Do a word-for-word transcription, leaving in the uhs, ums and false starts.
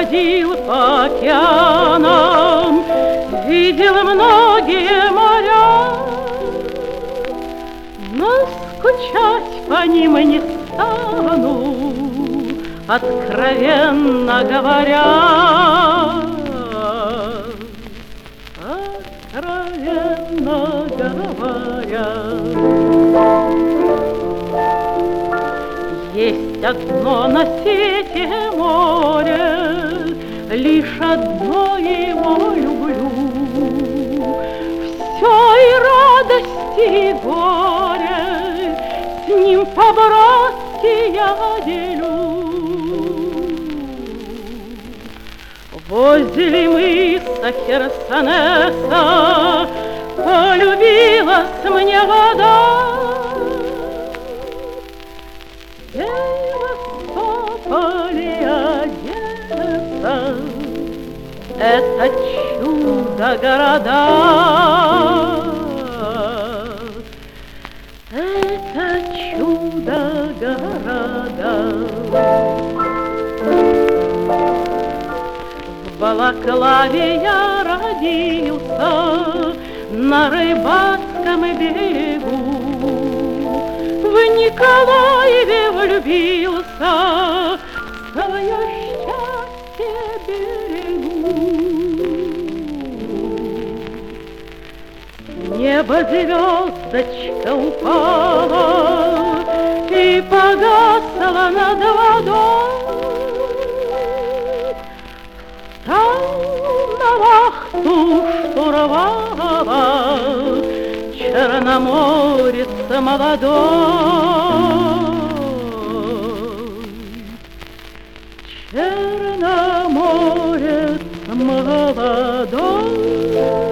бродил по океанам, видел многие моря, но скучать по ним не стану, откровенно говоря. Откровенно говоря. Есть одно на свете море, лишь одно его люблю. Все и радость, и горе с ним по-братски я делю. Возле мыса Херсонеса полюбилась мне вода. Севастополь, Одесса — это чудо-города. Это чудо-города. В Балаклаве я родился, на Рыбацком берегу. В Николаеве влюбился, свое счастье берегу. С неба звездочка упала и погасла над водой. Там на вахту штурвала черноморец молодой. Черноморец молодой.